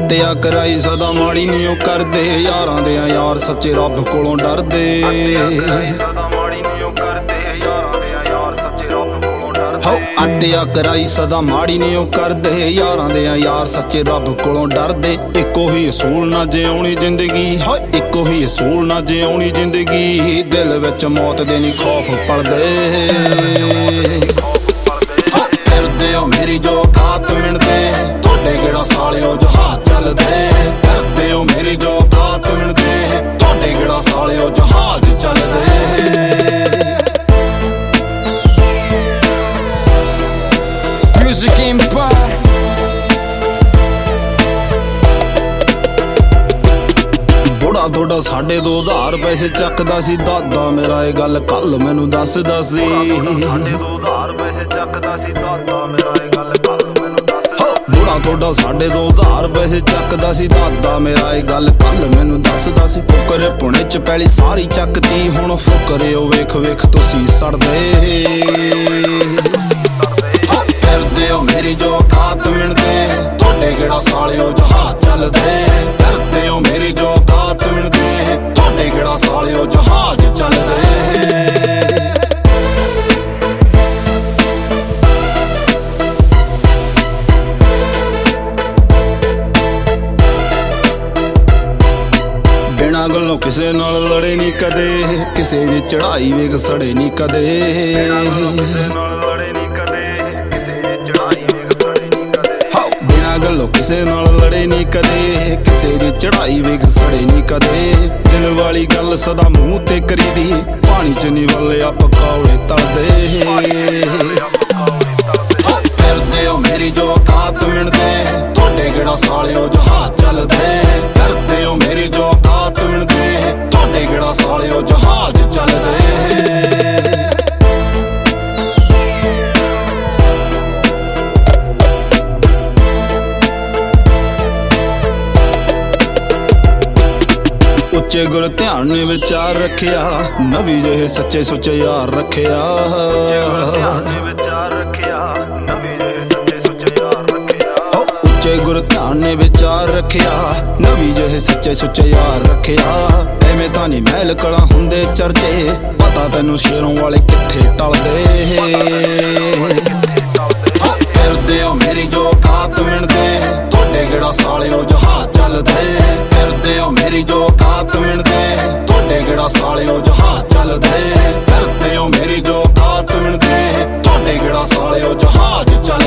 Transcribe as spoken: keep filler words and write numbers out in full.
ਹੱਤਿਆ ਕਰਾਈ ਸਦਾ ਮਾੜੀ ਨੀ ਉਹ ਕਰਦੇ, ਯਾਰਾਂ ਦੇ ਆ ਯਾਰ ਸੱਚੇ ਰੱਬ ਕੋਲੋਂ ਡਰਦੇ। ਹੱਤਿਆ ਕਰਾਈ ਸਦਾ ਮਾੜੀ ਨੀ ਉਹ ਕਰਦੇ, ਯਾਰਾਂ ਦੇ ਆ ਯਾਰ ਸੱਚੇ ਰੱਬ ਕੋਲੋਂ ਡਰਦੇ। ਇੱਕੋ ਹੀ ਅਸੂਲ ਨਾ ਜਿਉਣੀ ਜ਼ਿੰਦਗੀ, ਹਾਏ ਇੱਕੋ ਹੀ ਅਸੂਲ ਨਾ ਜਿਉਣੀ ਜ਼ਿੰਦਗੀ, ਦਿਲ ਵਿੱਚ ਮੌਤ ਦੇ ਨੀ ਖੌਫ ਪਲਦੇ। ਫਿਰਦੇ ਹੋ ਮੇਰੀ ਜੋ ਕਾਤ ਮਿਣਦੇ, ਤੁਹਾਡੇ ਕਿਹੜਾ ਸਾਲਿਓ ਜਹਾਜ਼ ਚੱਲਦੇ। ਫਿਰਦੇ ਹੋ ਮੇਰੀ ਜੋ ਕਾਤ ਮਿਣਦੇ, ਤੁਹਾਡੇ ਕਿਹੜਾ ਸਾਲਿਓ ਜਹਾਜ਼ ਚੱਲਦੇ। Music Empire ਬੁੜਾ ਤੁਹਾਡਾ ਸਾਡੇ ਦੋ ਉਧਾਰ ਪੈਸੇ ਚੱਕਦਾ ਸੀ, ਦਾਦਾ ਮੇਰਾ ਇਹ ਗੱਲ ਕੱਲ ਮੈਨੂੰ ਦੱਸਦਾ ਸੀ। ਬੁੜਾ ਤੁਹਾਡਾ ਸਾਡੇ ਦੋ ਉਧਾਰ ਪੈਸੇ ਚੱਕਦਾ ਸੀ, ਦਾਦਾ ਮੇਰਾ ਇਹ ਗੱਲ ਕੱਲ ਮੈਨੂੰ ਦੱਸਦਾ ਸੀ। ਫੁਕਰੇ ਪੁਣੇ ਚ ਪੈਲੀ ਸਾਰੀ ਚੱਕਤੀ, ਹੁਣ ਫੁਕਰੇ ਉਹ ਵੇਖ ਵੇਖ ਤੁਸੀਂ ਸੜਦੇ। ਫਿਰਦੇ ਹੋ ਮੇਰੀ ਜੋ ਕਾਤ ਮਿਣਦੇ, ਤੁਹਾਡੇ ਕਿਹੜਾ ਸਾਲਿਓ ਜਹਾਜ਼ ਚੱਲਦੇ। ਫਿਰਦੇ ਹੋ ਮੇਰੀ ਜੋ ਕਾਤ ਮਿਣਦੇ, ਤੁਹਾਡੇ ਕਿਹੜਾ ਸਾਲਿਓ ਜਹਾਜ਼ ਚੱਲਦੇ। ਬਿਨਾਂ ਗੱਲੋਂ ਕਿਸੇ ਨਾਲ ਲੜੇ ਨੀ ਕਦੇ, ਕਿਸੇ ਦੀ ਚੜਾਈ ਵੇਖ ਸੜੇ ਨੀ ਕਦੇ। ਗੱਲੋਂ ਕਿਸੇ ਨਾਲ ਲੜੇ ਨੀ ਕਦੇ, ਕਿਸੇ ਦੀ ਚੜਾਈ ਵੇਖ ਸੜੇ ਨੀ ਕਦੇ। ਦਿਲ ਵਾਲੀ ਗੱਲ ਸਦਾ ਮੂੰਹ ਤੇ ਕਰੀਦੀ, ਪਾਣੀ ਚ ਨੀ ਵੱਲਿਆ ਪਕੌੜੇ ਤਲਦੇ। ਫਿਰਦੇ ਹੋ ਮੇਰੀ ਜੋ ਕਾਤ ਮਿਣਦੇ, ਤੁਹਾਡੇ ਕਿਹੜਾ ਸਾਲਿਓ ਜਹਾਜ਼ ਚੱਲਦੇ। ਫਿਰਦੇ ਹੋ ਮੇਰੀ ਜੋ ਕਾਤ ਮਿਣਦੇ, ਤੁਹਾਡੇ ਕਿਹੜਾ ਸਾਲਿਓ ਜਹਾਜ਼ ਚੱਲਦੇ। ਉੱਚੇ ਗੁਰ ਧਿਆਨ ਨੇ ਵਿਚਾਰ ਰੱਖਿਆ, ਨਵੀਂ ਜਿਹੇ ਸੱਚੇ ਸੁੱਚੇ ਯਾਰ ਰੱਖਿਆ। ਉੱਚੇ ਗੁਰ ਧਿਆਨ ਨੇ ਵਿਚਾਰ ਰੱਖਿਆ, ਨਵੀਂ ਜਿਹੇ ਸੱਚੇ ਸੁੱਚੇ ਯਾਰ ਰੱਖਿਆ। ਐਵੇਂ ਤਾਂ ਨੀ ਮਹਿਲ ਕਲਾ ਹੁੰਦੇ ਚਰਚੇ, ਪਤਾ ਤੈਨੂੰ ਸ਼ੇਰੋਂ ਵਾਲੇ ਕਿੱਥੇ ਟਲਦੇ। ਫਿਰਦੇ ਹੋ ਮੇਰੀ ਜੋ ਕਾਤ ਮਿਣਦੇ, ਤੁਹਾਡੇ ਕਿਹੜਾ ਸਾਲਿਓ ਜਹਾਜ਼ ਚੱਲਦੇ। ਫਿਰਦੇ ਹੋ ਮੇਰੀ ਜੋ ਕਾਤ ਮਿਣਦੇ, ਤੁਹਾਡੇ ਕਿਹੜਾ ਸਾਲਿਓ ਜਹਾਜ਼ ਚੱਲਦੇ। ਫਿਰਦੇ ਹੋ ਮੇਰੀ ਜੋ ਕਾਤ ਮਿਣਦੇ, ਤੁਹਾਡੇ ਕਿਹੜਾ ਸਾਲਿਓ ਜਹਾਜ਼ ਚੱਲਦੇ।